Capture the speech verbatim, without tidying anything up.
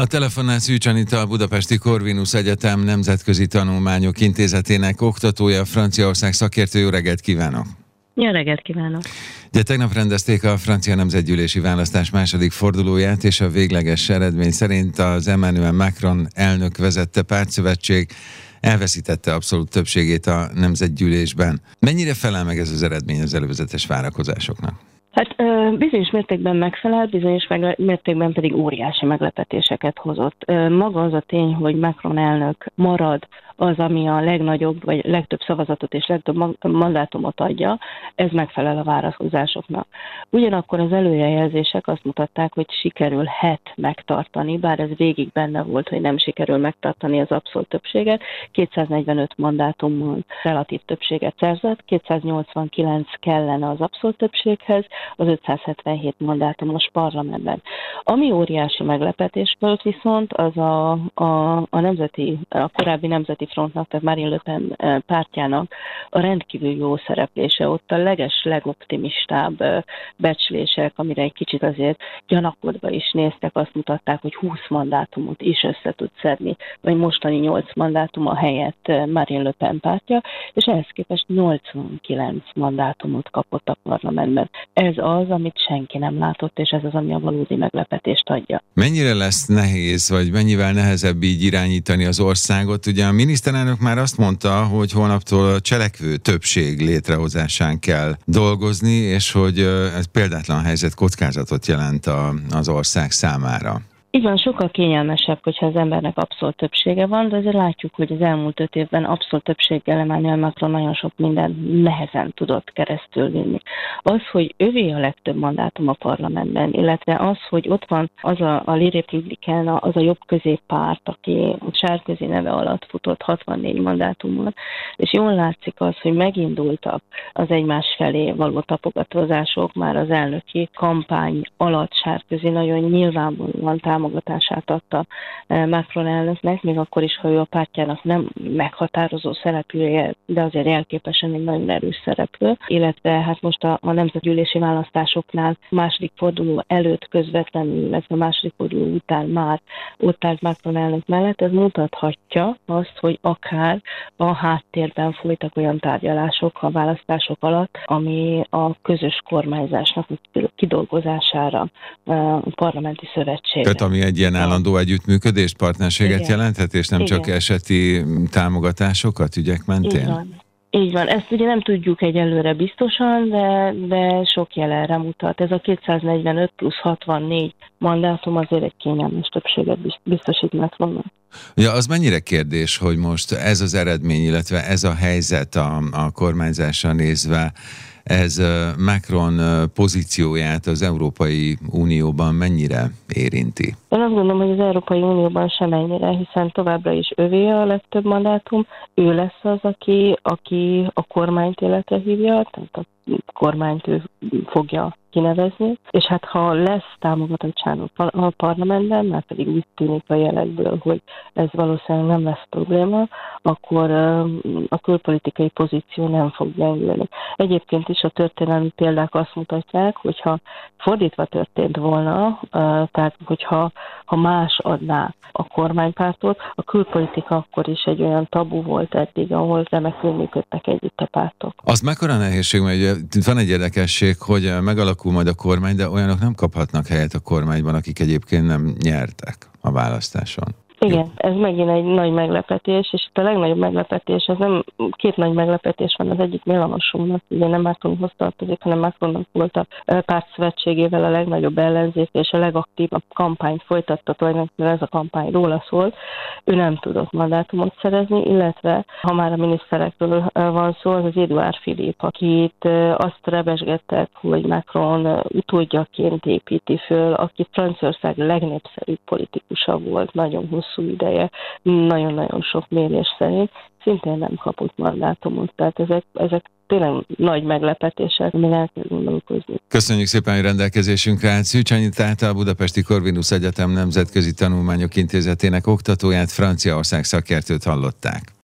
A telefonnál Szűcs Anita, a Budapesti Corvinus Egyetem Nemzetközi Tanulmányok Intézetének oktatója, Franciaország szakértő. Jó reggelt kívánok! Jó reggelt kívánok! Ugye tegnap rendezték a francia nemzetgyűlési választás második fordulóját, és a végleges eredmény szerint az Emmanuel Macron elnök vezette pártszövetség elveszítette abszolút többségét a nemzetgyűlésben. Mennyire felel meg ez az eredmény az előzetes várakozásoknak? Hát bizonyos mértékben megfelelt, bizonyos mértékben pedig óriási meglepetéseket hozott. Maga az a tény, hogy Macron elnök marad, az, ami a legnagyobb, vagy legtöbb szavazatot és legtöbb mandátumot adja, ez megfelel a várakozásoknak. Ugyanakkor az előrejelzések azt mutatták, hogy sikerülhet megtartani, bár ez végig benne volt, hogy nem sikerül megtartani az abszolút többséget. kétszáznegyvenöt mandátummal relatív többséget szerzett, kétszáznyolcvankilenc kellene az abszolút többséghez, az ötszázhetvenhét mandátumos parlamentben. Ami óriási meglepetés volt viszont, az a, a, a, nemzeti, a korábbi nemzeti frontnak, tehát Marine Le Pen pártjának a rendkívül jó szereplése. Ott a leges, legoptimistább becslések, amire egy kicsit azért gyanakodva is néztek, azt mutatták, hogy húsz mandátumot is össze tud szedni, vagy mostani nyolc mandátuma helyett Marine Le Pen pártja, és ehhez képest nyolcvankilenc mandátumot kapott a parlamentben. Ez az, amit senki nem látott, és ez az, ami a valódi meglepetést adja. Mennyire lesz nehéz, vagy mennyivel nehezebb így irányítani az országot? Ugye a miniszterelnök már azt mondta, hogy holnaptól cselekvő többség létrehozásán kell dolgozni, és hogy ez példátlan helyzet, kockázatot jelent a, az ország számára. Így van, sokkal kényelmesebb, hogyha az embernek abszolút többsége van, de azért látjuk, hogy az elmúlt öt évben abszolút többséggel Emmanuel Macron nagyon sok mindent nehezen tudott keresztülvinni. Az, hogy övé a legtöbb mandátum a parlamentben, illetve az, hogy ott van az a, a Les Républicains, az a jobb középpárt, aki a Sárközi neve alatt futott hatvannégy mandátummal, és jól látszik az, hogy megindultak az egymás felé való tapogatózások, már az elnöki kampány alatt Sárközi nagyon nyilvánvalóan támogatását adta Macron elnöknek, még akkor is, ha ő a pártjának nem meghatározó szereplője, de azért jelképesen egy nagyon erős szereplő, illetve hát most a, a nemzetgyűlési választásoknál második forduló előtt közvetlenül, illetve a második forduló után már ott állt Macron elnök mellett, ez mutathatja azt, hogy akár a háttérben folytak olyan tárgyalások a választások alatt, ami a közös kormányzásnak kidolgozására a parlamenti szövetség. Tehát ami egy ilyen állandó együttműködést, partnerséget Igen. jelenthet, és nem Igen. csak eseti támogatásokat ügyek mentén? Így van. Így van. Ezt ugye nem tudjuk egyelőre biztosan, de, de sok jel erre mutat. Ez a kétszáznegyvenöt plusz hatvannégy mandátum azért egy kényelmes többséget biztosít Macronnak. Ja, az mennyire kérdés, hogy most ez az eredmény, illetve ez a helyzet a, a kormányzásra nézve, ez Macron pozícióját az Európai Unióban mennyire érinti? Én azt gondolom, hogy az Európai Unióban semennyire, hiszen továbbra is övé a legtöbb mandátum, ő lesz az, aki, aki a kormányt életre hívja, tehát a kormányt ő fogja kinevezni, és hát ha lesz támogatottság a parlamentben, mert pedig úgy tűnik a jelekből, hogy ez valószínűleg nem lesz probléma, akkor a külpolitikai pozíció nem fog gyengülni. Egyébként is a történelmi példák azt mutatják, hogyha fordítva történt volna, tehát hogyha ha más adná a kormánypártot, a külpolitika akkor is egy olyan tabu volt eddig, ahol remekül működtek együtt a pártok. Az mekkora nehézség, mert van egy érdekesség, hogy megalakul majd a kormány, de olyanok nem kaphatnak helyet a kormányban, akik egyébként nem nyertek a választáson. Igen, ez megint egy nagy meglepetés, és itt a legnagyobb meglepetés, ez nem két nagy meglepetés van, az egyik Mélenchonnak, ugye nem Macronhoz tartozik, hanem Macronnak volt a pártszövetségével a legnagyobb ellenzék, és a legaktívabb kampányt folytatta, tulajdonképpen ez a kampány róla szól. Ő nem tudott mandátumot szerezni, illetve ha már a miniszterekről van szó, az az Édouard Philippe, akit azt rebesgettek, hogy Macron utódjaként építi föl, aki Franciaország legnépszerűbb politikusa volt, nagyon hosszú ideje, nagyon-nagyon sok mérés szerint, szintén nem kapott mandátumot. Tehát ezek, ezek tényleg nagy meglepetések, amin el kell gondolkozni. Köszönjük szépen, hogy rendelkezésünkre állt. Szűcs Anitát, a Budapesti Corvinus Egyetem Nemzetközi Tanulmányok Intézetének oktatóját, Franciaország szakértőt hallották.